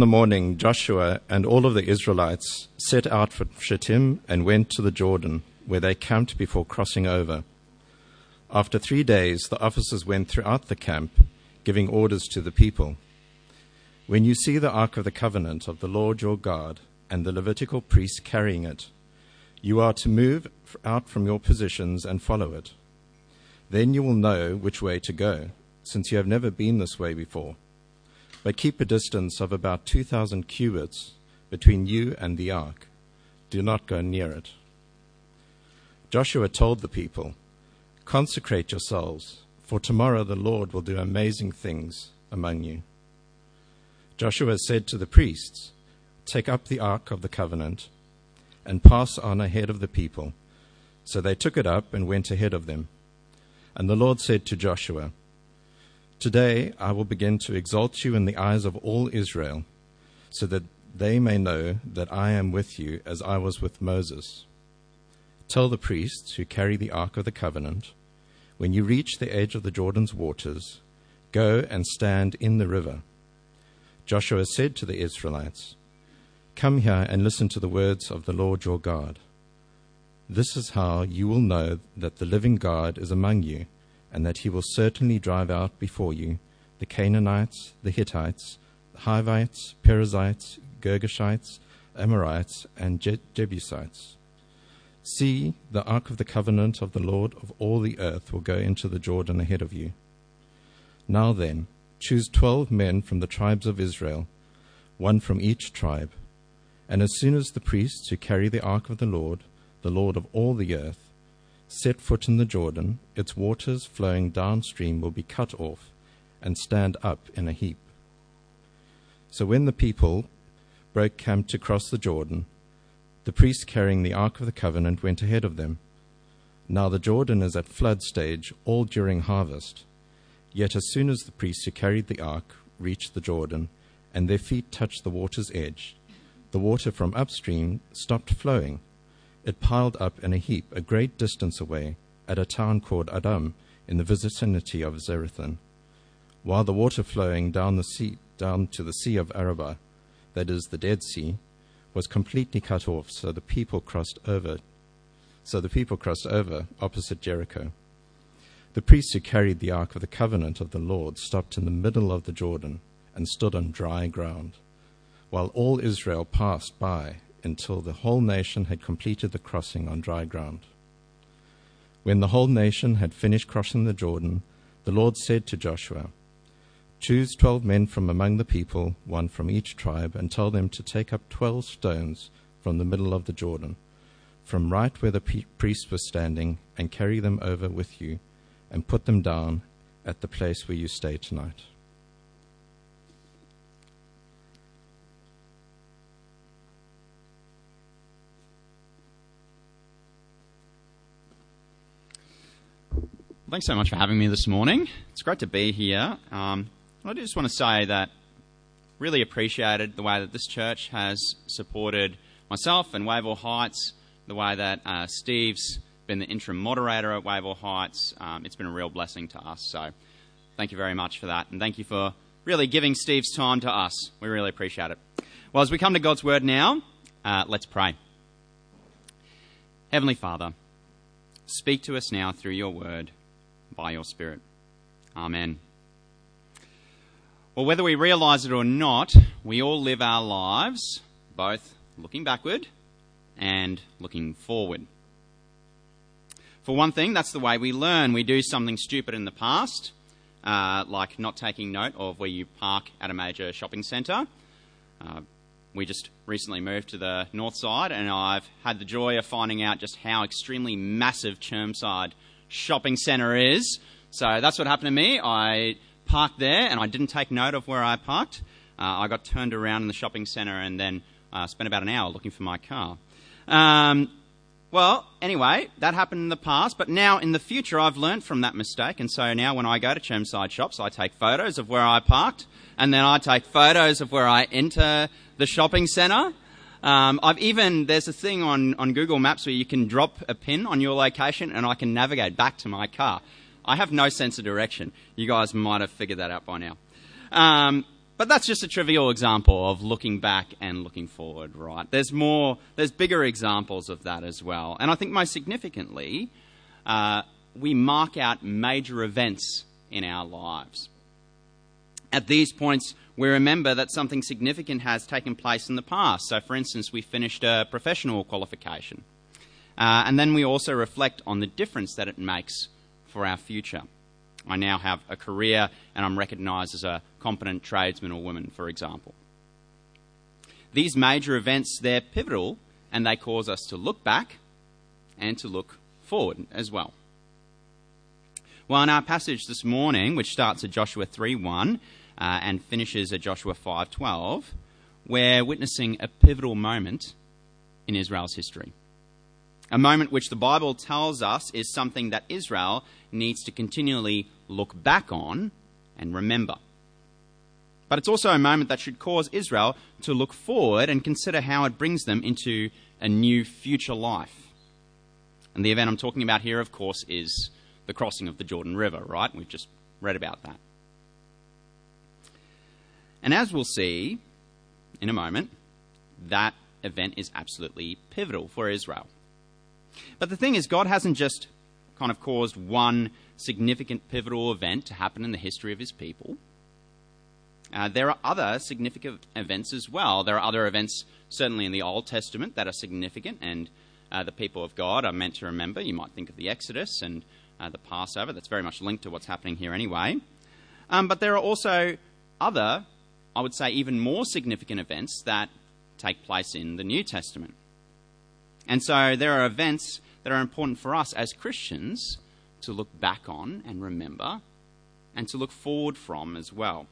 the morning, Joshua and all of the Israelites set out for Shittim and went to the Jordan, where they camped before crossing over. After 3 days, the officers went throughout the camp, giving orders to the people. When you see the Ark of the Covenant of the Lord your God and the Levitical priests carrying it, you are to move out from your positions and follow it. Then you will know which way to go, since you have never been this way before. But keep a distance of about 2,000 cubits between you and the ark. Do not go near it. Joshua told the people, "Consecrate yourselves, for tomorrow the Lord will do amazing things among you." Joshua said to the priests, "Take up the ark of the covenant and pass on ahead of the people." So they took it up and went ahead of them. And the Lord said to Joshua, "Today I will begin to exalt you in the eyes of all Israel, so that they may know that I am with you as I was with Moses. Tell the priests who carry the Ark of the Covenant, when you reach the edge of the Jordan's waters, go and stand in the river." Joshua said to the Israelites, "Come here and listen to the words of the Lord your God. This is how you will know that the living God is among you, and that he will certainly drive out before you the Canaanites, the Hittites, the Hivites, Perizzites, Girgashites, Amorites, and Jebusites. See, the ark of the covenant of the Lord of all the earth will go into the Jordan ahead of you. Now then, choose 12 men from the tribes of Israel, 1 from each tribe. And as soon as the priests who carry the ark of the Lord of all the earth, set foot in the Jordan, its waters flowing downstream will be cut off and stand up in a heap." So when the people broke camp to cross the Jordan, the priests carrying the Ark of the Covenant went ahead of them. Now the Jordan is at flood stage all during harvest. Yet as soon as the priests who carried the Ark reached the Jordan and their feet touched the water's edge, the water from upstream stopped flowing. It piled up in a heap a great distance away at a town called Adam in the vicinity of Zarethan, while the water flowing down to the Sea of Arabah, that is the Dead Sea, was completely cut off, so the people crossed over opposite Jericho. The priests who carried the Ark of the Covenant of the Lord stopped in the middle of the Jordan and stood on dry ground, while all Israel passed by until the whole nation had completed the crossing on dry ground. When the whole nation had finished crossing the Jordan, the Lord said to Joshua, "Choose 12 men from among the people, 1 from each tribe, and tell them to take up 12 stones from the middle of the Jordan, from right where the priest was standing, and carry them over with you, and put them down at the place where you stay tonight." Thanks so much for having me this morning. It's great to be here. I just want to say that really appreciated the way that this church has supported myself and Wavell Heights, the way that Steve's been the interim moderator at Wavell Heights. It's been a real blessing to us. So thank you very much for that. And thank you for really giving Steve's time to us. We really appreciate it. Well, as we come to God's Word now, let's pray. Heavenly Father, speak to us now through your Word, by your Spirit. Amen. Well, whether we realise it or not, we all live our lives both looking backward and looking forward. For one thing, that's the way we learn. We do something stupid in the past, like not taking note of where you park at a major shopping centre. We just recently moved to the north side, and I've had the joy of finding out just how extremely massive Chermside shopping centre is. So that's what happened to me. I parked there and I didn't take note of where I parked. I got turned around in the shopping centre and then spent about an hour looking for my car. Well, anyway, that happened in the past, but now in the future I've learnt from that mistake, and so now when I go to Chermside shops, I take photos of where I parked, and then I take photos of where I enter the shopping centre. There's a thing on Google Maps where you can drop a pin on your location and I can navigate back to my car. I have no sense of direction. You guys might have figured that out by now. But that's just a trivial example of looking back and looking forward, right? There's bigger examples of that as well. And I think most significantly, we mark out major events in our lives. At these points, we remember that something significant has taken place in the past. So, for instance, we finished a professional qualification. And then we also reflect on the difference that it makes for our future. I now have a career and I'm recognised as a competent tradesman or woman, for example. These major events, they're pivotal and they cause us to look back and to look forward as well. Well, in our passage this morning, which starts at Joshua 3:1 and finishes at Joshua 5:12, we're witnessing a pivotal moment in Israel's history. A moment which the Bible tells us is something that Israel needs to continually look back on and remember. But it's also a moment that should cause Israel to look forward and consider how it brings them into a new future life. And the event I'm talking about here, of course, is the crossing of the Jordan River, right? We've just read about that. And as we'll see in a moment, that event is absolutely pivotal for Israel. But the thing is, God hasn't just kind of caused one significant pivotal event to happen in the history of his people. There are other significant events as well. There are other events, certainly in the Old Testament, that are significant and the people of God are meant to remember. You might think of the Exodus and the Passover. That's very much linked to what's happening here anyway. But there are also other, I would say even more significant events that take place in the New Testament. And so there are events that are important for us as Christians to look back on and remember and to look forward from as well.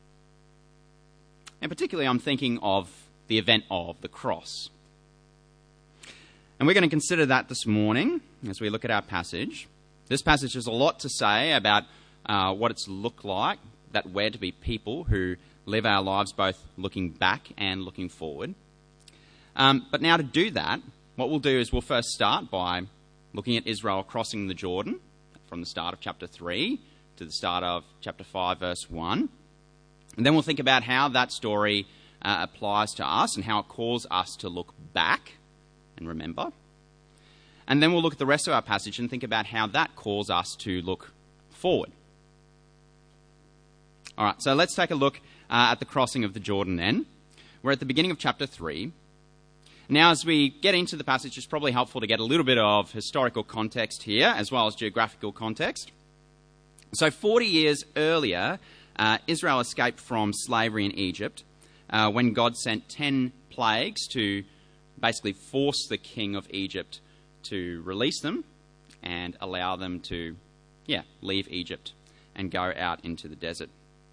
And particularly I'm thinking of the event of the cross. And we're going to consider that this morning as we look at our passage. This passage has a lot to say about what it's looked like, that we're to be people who live our lives both looking back and looking forward. But now to do that, what we'll do is we'll first start by looking at Israel crossing the Jordan from the start of chapter 3 to the start of chapter 5, verse 1. And then we'll think about how that story applies to us and how it calls us to look back and remember. And then we'll look at the rest of our passage and think about how that calls us to look forward. All right, so let's take a look at the crossing of the Jordan then. We're at the beginning of chapter 3. Now, as we get into the passage, it's probably helpful to get a little bit of historical context here, as well as geographical context. So 40 years earlier, Israel escaped from slavery in Egypt when God sent 10 plagues to basically force the king of Egypt to release them and allow them to, leave Egypt and go out into the desert.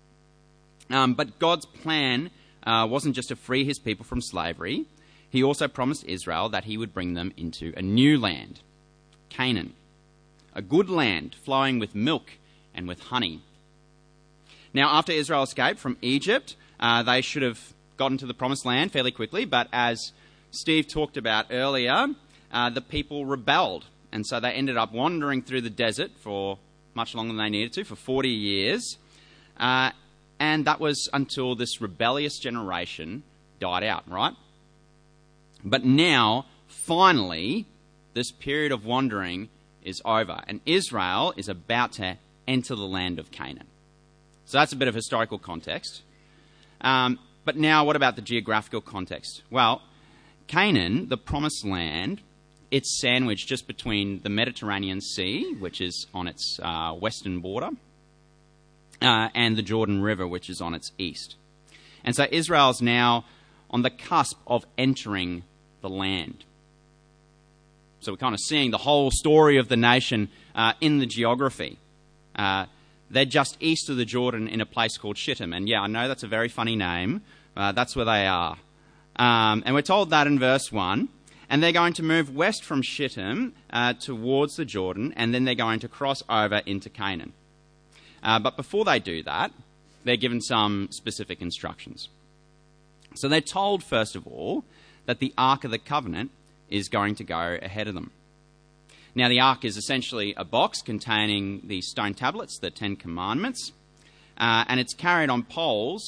But God's plan wasn't just to free his people from slavery. He also promised Israel that he would bring them into a new land, Canaan, a good land flowing with milk and with honey. Now, after Israel escaped from Egypt, they should have gotten to the promised land fairly quickly, but as Steve talked about earlier, the people rebelled, and so they ended up wandering through the desert for much longer than they needed to, for 40 years, and that was until this rebellious generation died out, right? But now, finally, this period of wandering is over, and Israel is about to enter the land of Canaan. So that's a bit of historical context. But now, what about the geographical context? Well, Canaan, the promised land, it's sandwiched just between the Mediterranean Sea, which is on its western border, and the Jordan River, which is on its east. And so Israel's now on the cusp of entering the land. So we're kind of seeing the whole story of the nation in the geography. They're just east of the Jordan in a place called Shittim. And I know that's a very funny name. That's where they are. And we're told that in verse 1. And they're going to move west from Shittim towards the Jordan, and then they're going to cross over into Canaan. But before they do that, they're given some specific instructions. So they're told, first of all, that the Ark of the Covenant is going to go ahead of them. Now, the Ark is essentially a box containing the stone tablets, the 10 Commandments, and it's carried on poles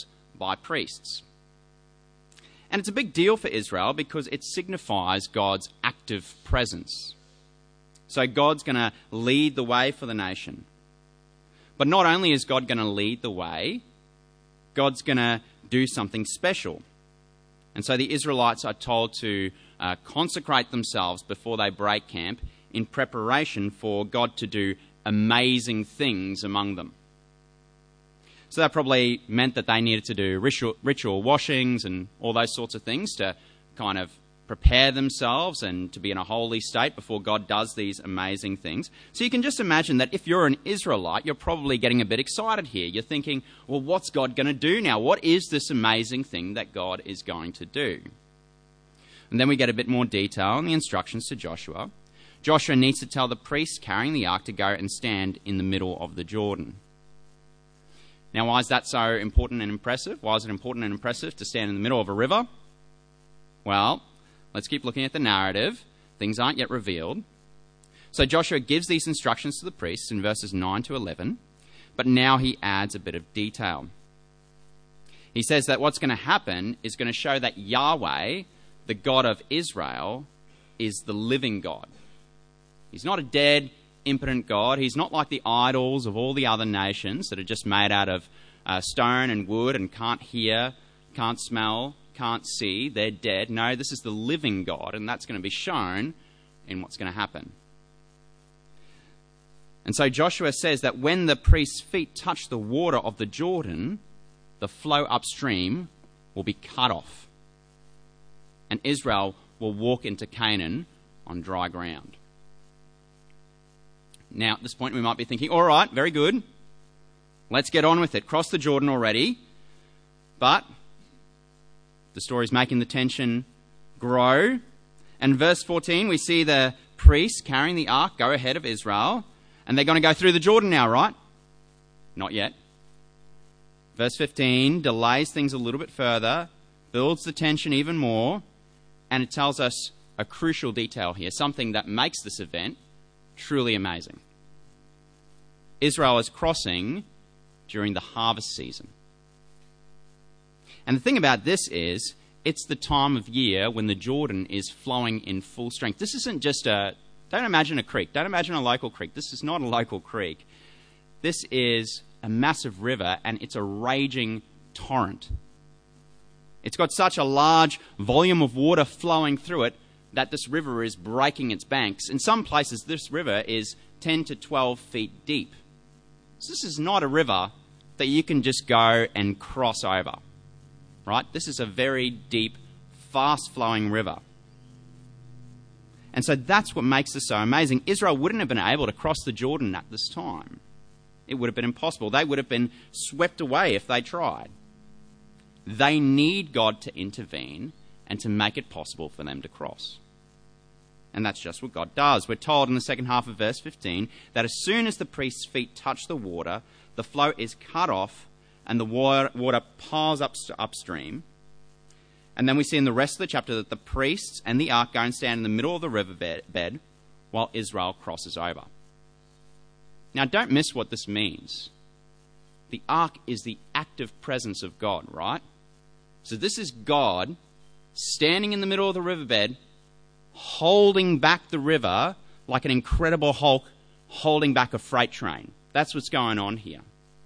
by priests. And it's a big deal for Israel because it signifies God's active presence. So God's going to lead the way for the nation. But not only is God going to lead the way, God's going to do something special. And so the Israelites are told to consecrate themselves before they break camp in preparation for God to do amazing things among them. So that probably meant that they needed to do ritual washings and all those sorts of things to kind of prepare themselves and to be in a holy state before God does these amazing things. So you can just imagine that if you're an Israelite, you're probably getting a bit excited here. You're thinking, well, what's God going to do now? What is this amazing thing that God is going to do? And then we get a bit more detail on the instructions to Joshua. Joshua needs to tell the priests carrying the ark to go and stand in the middle of the Jordan. Now, why is that so important and impressive? Why is it important and impressive to stand in the middle of a river? Well, let's keep looking at the narrative. Things aren't yet revealed. So Joshua gives these instructions to the priests in verses 9 to 11, but now he adds a bit of detail. He says that what's going to happen is going to show that Yahweh, the God of Israel, is the living God. He's not a dead, impotent God. He's not like the idols of all the other nations that are just made out of stone and wood and can't hear, can't smell, can't see. They're dead. No, this is the living God, and that's going to be shown in what's going to happen. And so Joshua says that when the priest's feet touch the water of the Jordan, the flow upstream will be cut off, and Israel will walk into Canaan on dry ground. Now, at this point, we might be thinking, all right, very good. Let's get on with it. Cross the Jordan already. But the story's making the tension grow. And verse 14, we see the priests carrying the ark go ahead of Israel. And they're going to go through the Jordan now, right? Not yet. Verse 15 delays things a little bit further, builds the tension even more, and it tells us a crucial detail here, something that makes this event truly amazing. Israel is crossing during the harvest season. And the thing about this is, it's the time of year when the Jordan is flowing in full strength. This isn't just don't imagine a creek. Don't imagine a local creek. This is not a local creek. This is a massive river, and it's a raging torrent. It's got such a large volume of water flowing through it that this river is breaking its banks. In some places, this river is 10 to 12 feet deep. So this is not a river that you can just go and cross over, right? This is a very deep, fast-flowing river. And so that's what makes this so amazing. Israel wouldn't have been able to cross the Jordan at this time. It would have been impossible. They would have been swept away if they tried. They need God to intervene and to make it possible for them to cross. And that's just what God does. We're told in the second half of verse 15 that as soon as the priest's feet touch the water, the flow is cut off and the water piles up upstream. And then we see in the rest of the chapter that the priests and the ark go and stand in the middle of the river bed while Israel crosses over. Now, don't miss what this means. The ark is the active presence of God, right? So this is God standing in the middle of the riverbed, holding back the river like an incredible Hulk holding back a freight train. That's what's going on here.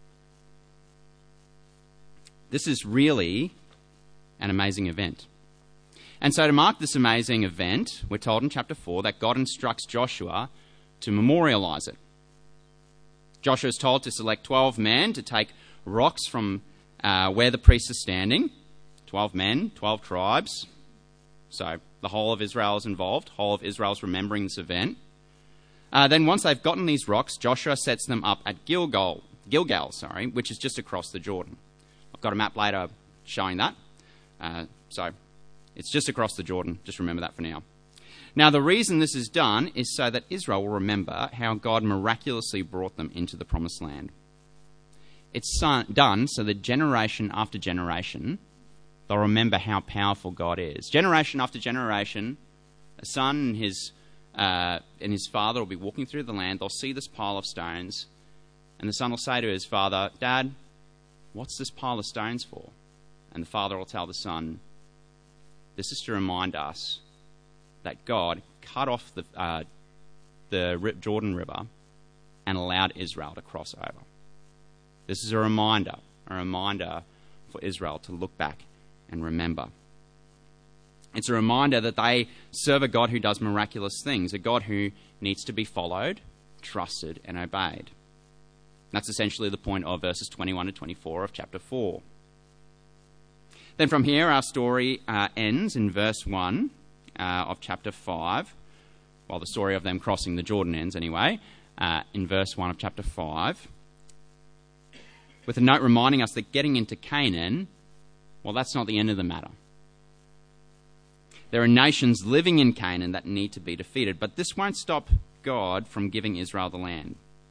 This is really an amazing event. And so to mark this amazing event, we're told in chapter 4 that God instructs Joshua to memorialize it. Joshua is told to select 12 men to take rocks from where the priests are standing. 12 men, 12 tribes. So the whole of Israel is involved. Whole of Israel is remembering this event. Then once they've gotten these rocks, Joshua sets them up at Gilgal, which is just across the Jordan. I've got a map later showing that. So it's just across the Jordan. Just remember that for now. Now, the reason this is done is so that Israel will remember how God miraculously brought them into the promised land. It's done so that generation after generation, they'll remember how powerful God is. Generation after generation, a son and his father will be walking through the land. They'll see this pile of stones, and the son will say to his father, "Dad, what's this pile of stones for?" and the Father will tell the Son, this is to remind us that God cut off the Jordan River and allowed Israel to cross over. This is a reminder for Israel to look back and remember. It's a reminder that they serve a God who does miraculous things, a God who needs to be followed, trusted, and obeyed. That's essentially the point of verses 21 to 24 of chapter 4. Then from here, our story ends in verse 1 of chapter 5. Well, the story of them crossing the Jordan ends anyway, in verse 1 of chapter 5, with a note reminding us that getting into Canaan, well, that's not the end of the matter. There are nations living in Canaan that need to be defeated, but this won't stop God from giving Israel the land.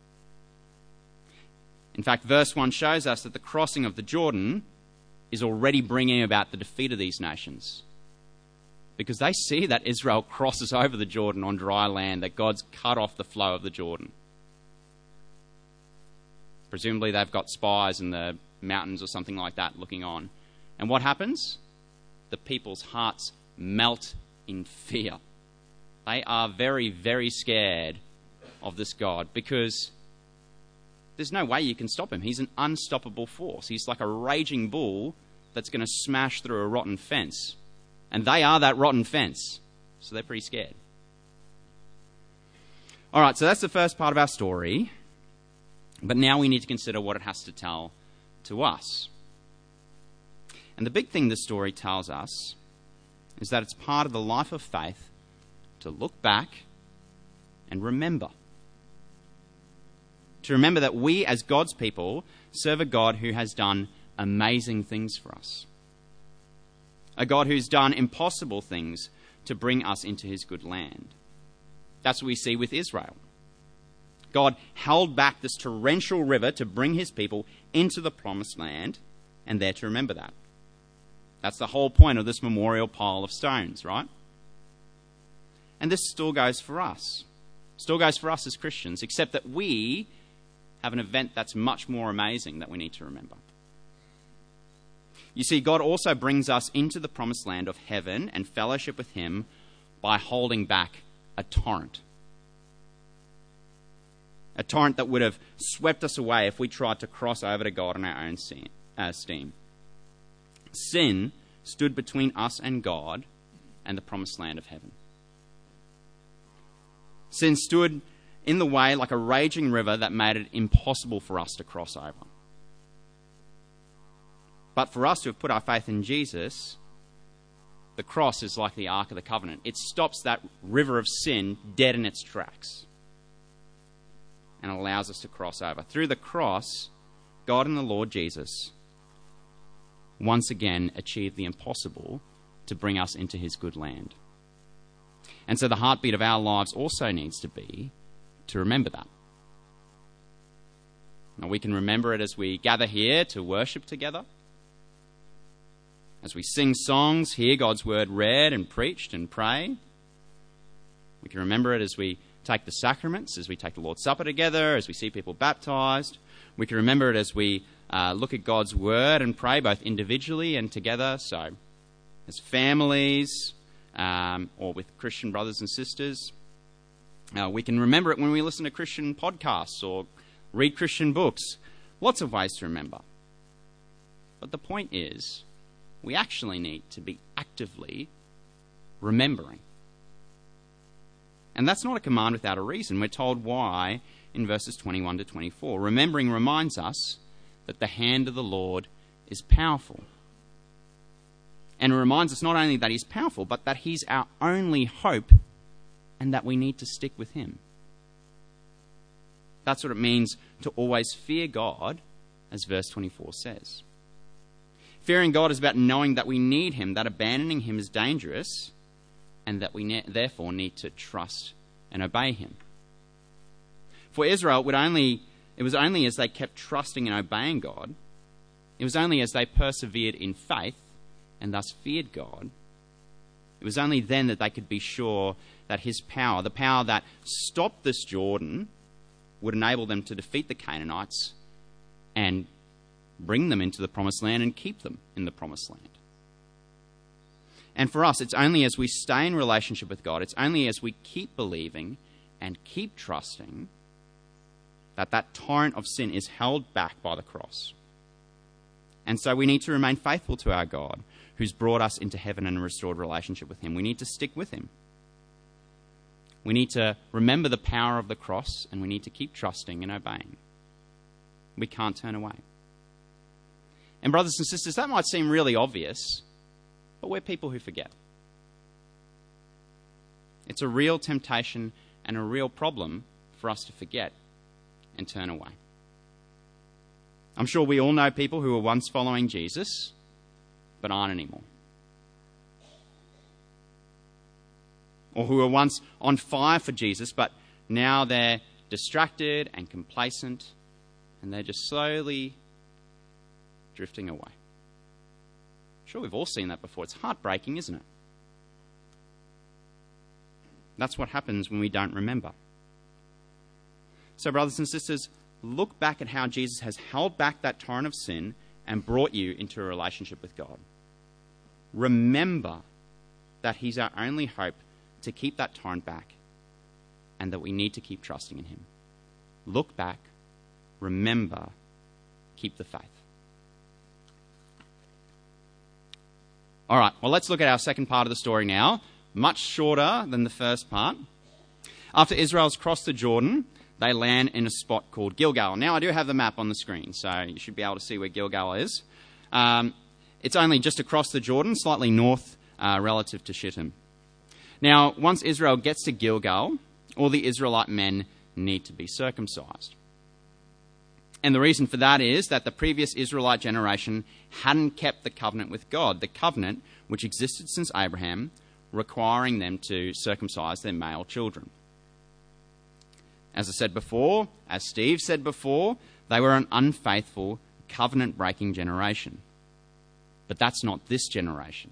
In fact, verse 1 shows us that the crossing of the Jordan is already bringing about the defeat of these nations, because they see that Israel crosses over the Jordan on dry land, that God's cut off the flow of the Jordan. Presumably they've got spies in the mountains or something like that looking on. And what happens? The people's hearts melt in fear. They are very, very scared of this God, because there's no way you can stop him. He's an unstoppable force. He's like a raging bull that's going to smash through a rotten fence. And they are that rotten fence. So they're pretty scared. All right, so that's the first part of our story. But now we need to consider what it has to tell to us. And the big thing this story tells us is that it's part of the life of faith to look back and remember. To remember that we, as God's people, serve a God who has done amazing things for us. A God who's done impossible things to bring us into his good land. That's what we see with Israel. God held back this torrential river to bring his people into the promised land, and they're to remember that. That's the whole point of this memorial pile of stones, right? And this still goes for us. Still goes for us as Christians, except that we have an event that's much more amazing that we need to remember. You see, God also brings us into the promised land of heaven and fellowship with him by holding back a torrent. A torrent that would have swept us away if we tried to cross over to God on our own steam. Sin stood between us and God and the promised land of heaven. Sin stood in the way like a raging river that made it impossible for us to cross over. But for us who have put our faith in Jesus, the cross is like the Ark of the Covenant. It stops that river of sin dead in its tracks and allows us to cross over. Through the cross, God and the Lord Jesus once again achieved the impossible to bring us into his good land. And so the heartbeat of our lives also needs to be to remember that. Now, we can remember it as we gather here to worship together, as we sing songs, hear God's word read and preached and pray. We can remember it as we take the sacraments, as we take the Lord's Supper together, as we see people baptized. We can remember it as we look at God's word and pray both individually and together, so as families or with Christian brothers and sisters. We can remember it when we listen to Christian podcasts or read Christian books. Lots of ways to remember. But the point is, we actually need to be actively remembering. And that's not a command without a reason. We're told why in verses 21 to 24. Remembering reminds us that the hand of the Lord is powerful. And it reminds us not only that he's powerful, but that he's our only hope and that we need to stick with him. That's what it means to always fear God, as verse 24 says. Fearing God is about knowing that we need him, that abandoning him is dangerous, and that we therefore need to trust and obey him. For Israel, it was only as they kept trusting and obeying God, it was only as they persevered in faith and thus feared God, it was only then that they could be sure that his power, the power that stopped this Jordan, would enable them to defeat the Canaanites and bring them into the promised land and keep them in the promised land. And for us, it's only as we stay in relationship with God, it's only as we keep believing and keep trusting that that torrent of sin is held back by the cross. And so we need to remain faithful to our God, who's brought us into heaven and restored relationship with him. We need to stick with him. We need to remember the power of the cross, and we need to keep trusting and obeying. We can't turn away. And brothers and sisters, that might seem really obvious, but we're people who forget. It's a real temptation and a real problem for us to forget and turn away. I'm sure we all know people who were once following Jesus, but aren't anymore. Or who were once on fire for Jesus, but now they're distracted and complacent, and they're just slowly drifting away. Sure, we've all seen that before. It's heartbreaking, isn't it? That's what happens when we don't remember. So, brothers and sisters, look back at how Jesus has held back that torrent of sin and brought you into a relationship with God. Remember that he's our only hope to keep that torrent back, and that we need to keep trusting in him. Look back, remember, keep the faith. All right, well, let's look at our second part of the story now. Much shorter than the first part. After Israel's crossed the Jordan, they land in a spot called Gilgal. Now, I do have the map on the screen, so you should be able to see where Gilgal is. It's only just across the Jordan, slightly north relative to Shittim. Now, once Israel gets to Gilgal, all the Israelite men need to be circumcised. And the reason for that is that the previous Israelite generation hadn't kept the covenant with God, the covenant which existed since Abraham, requiring them to circumcise their male children. As I said before, as Steve said before, they were an unfaithful, covenant-breaking generation. But that's not this generation.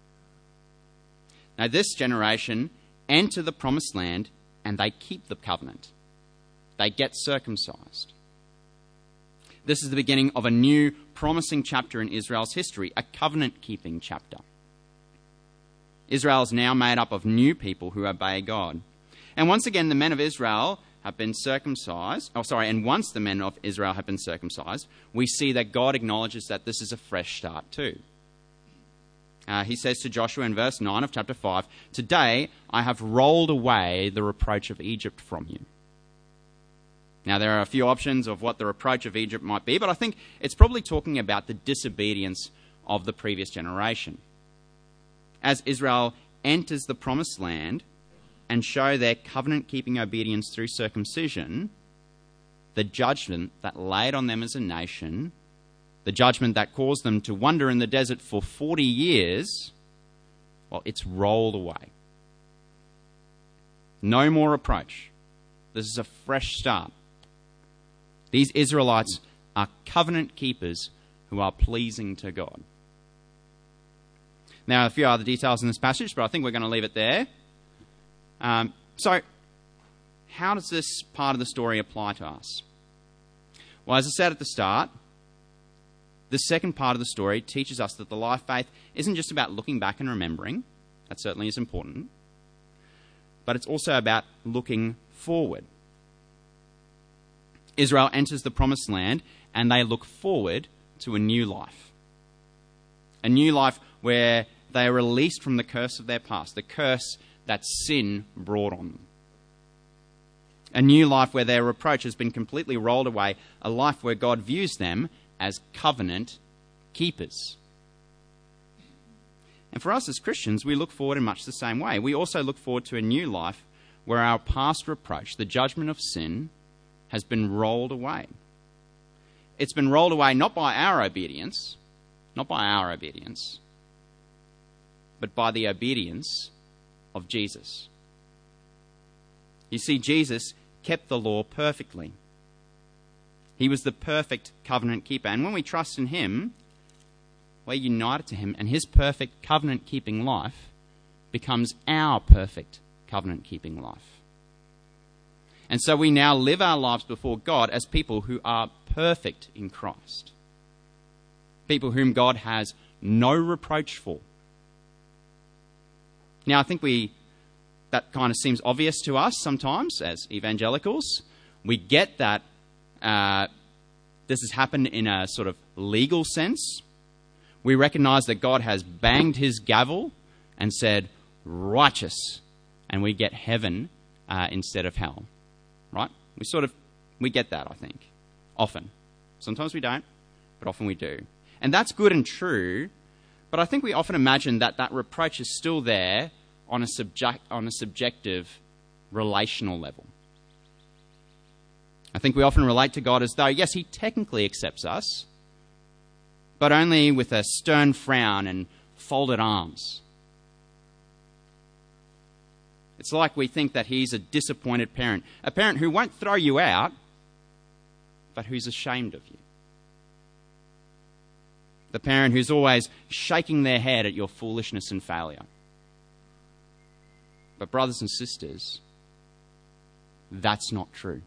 Now, this generation enter the promised land and they keep the covenant. They get circumcised. This is the beginning of a new, promising chapter in Israel's history, a covenant-keeping chapter. Israel is now made up of new people who obey God. And once again, the men of Israel have been circumcised. And once the men of Israel have been circumcised, we see that God acknowledges that this is a fresh start too. He says to Joshua in verse 9 of chapter 5, "Today I have rolled away the reproach of Egypt from you." Now, there are a few options of what the reproach of Egypt might be, but I think it's probably talking about the disobedience of the previous generation. As Israel enters the promised land and show their covenant-keeping obedience through circumcision, the judgment that laid on them as a nation, the judgment that caused them to wander in the desert for 40 years, well, it's rolled away. No more reproach. This is a fresh start. These Israelites are covenant keepers who are pleasing to God. Now, a few other details in this passage, but I think we're going to leave it there. So, how does this part of the story apply to us? Well, as I said at the start, the second part of the story teaches us that the life faith isn't just about looking back and remembering. That certainly is important. But it's also about looking forward. Israel enters the promised land and they look forward to a new life. A new life where they are released from the curse of their past, the curse that sin brought on them. A new life where their reproach has been completely rolled away, a life where God views them as covenant keepers. And for us as Christians, we look forward in much the same way. We also look forward to a new life where our past reproach, the judgment of sin, has been rolled away. It's been rolled away not by our obedience, but by the obedience of Jesus. You see, Jesus kept the law perfectly. He was the perfect covenant keeper. And when we trust in him, we're united to him, and his perfect covenant-keeping life becomes our perfect covenant-keeping life. And so we now live our lives before God as people who are perfect in Christ. people whom God has no reproach for. Now, I think that kind of seems obvious to us sometimes as evangelicals. We get that this has happened in a sort of legal sense. We recognize that God has banged his gavel and said, righteous, and we get heaven instead of hell, right? We get that, I think, often. Sometimes we don't, but often we do. And that's good and true, but I think we often imagine that reproach is still there on a subjective, relational level. I think we often relate to God as though, yes, he technically accepts us, but only with a stern frown and folded arms. It's like we think that he's a disappointed parent, a parent who won't throw you out, but who's ashamed of you. The parent who's always shaking their head at your foolishness and failure. But brothers and sisters, that's not true.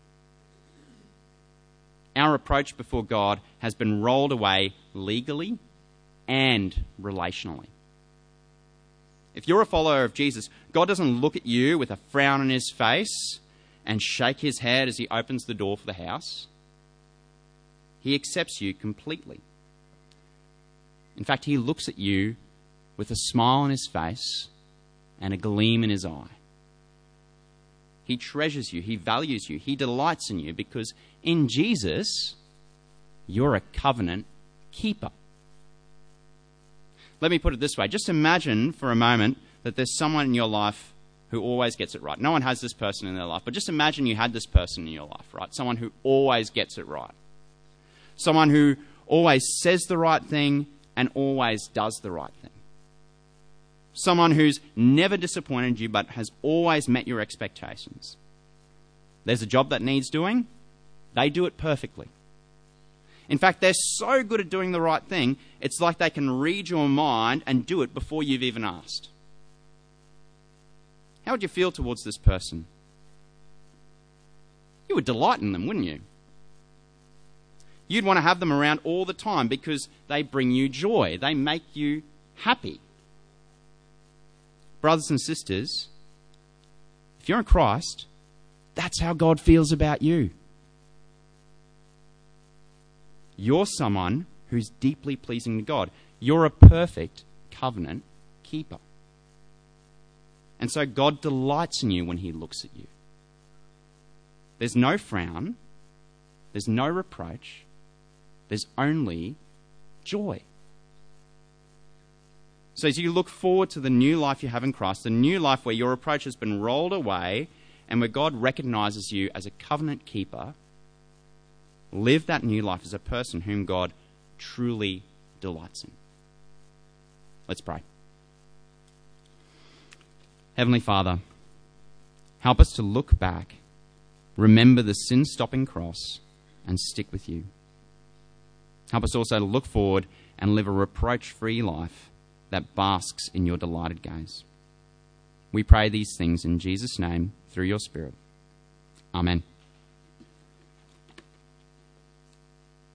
Our approach before God has been rolled away legally and relationally. If you're a follower of Jesus, God doesn't look at you with a frown on his face and shake his head as he opens the door for the house. He accepts you completely. In fact, he looks at you with a smile on his face and a gleam in his eye. He treasures you, he values you, he delights in you because in Jesus, you're a covenant keeper. Let me put it this way. Just imagine for a moment that there's someone in your life who always gets it right. No one has this person in their life, but just imagine you had this person in your life, right? Someone who always gets it right. Someone who always says the right thing and always does the right thing. Someone who's never disappointed you but has always met your expectations. There's a job that needs doing. They do it perfectly. In fact, they're so good at doing the right thing, it's like they can read your mind and do it before you've even asked. How would you feel towards this person? You would delight in them, wouldn't you? You'd want to have them around all the time because they bring you joy. They make you happy. Brothers and sisters, if you're in Christ, that's how God feels about you. You're someone who's deeply pleasing to God. You're a perfect covenant keeper. And so God delights in you when he looks at you. There's no frown. There's no reproach. There's only joy. So as you look forward to the new life you have in Christ, the new life where your reproach has been rolled away and where God recognizes you as a covenant keeper, live that new life as a person whom God truly delights in. Let's pray. Heavenly Father, help us to look back, remember the sin-stopping cross, and stick with you. Help us also to look forward and live a reproach-free life that basks in your delighted gaze. We pray these things in Jesus' name through your Spirit. Amen.